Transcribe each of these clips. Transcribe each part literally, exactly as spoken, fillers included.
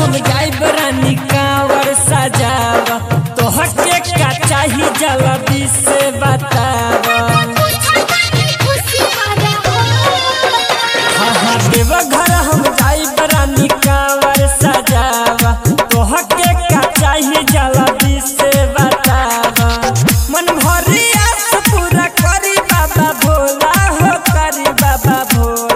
हम जाइब रानी कांवर सजावा तोहके का चाही जल्दी से बतावा। हाँ हाँ देवघर हम जाइब रानी कांवर सजावा तोहके का चाही जल्दी से बतावा। मन भरी आस पूरा करी बाबा भोला हो करी बाबा Bhola.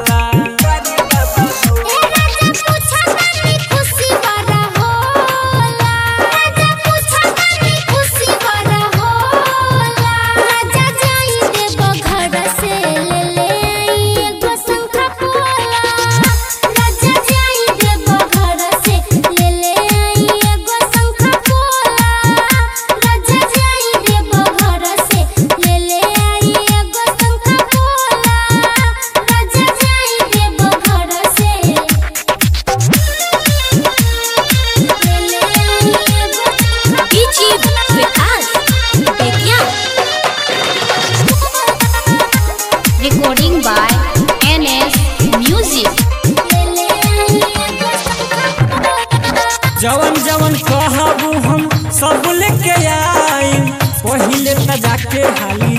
Recording by N S Music। जवन जवन कहबू हम सब लेके आई पहिले त जाके हाली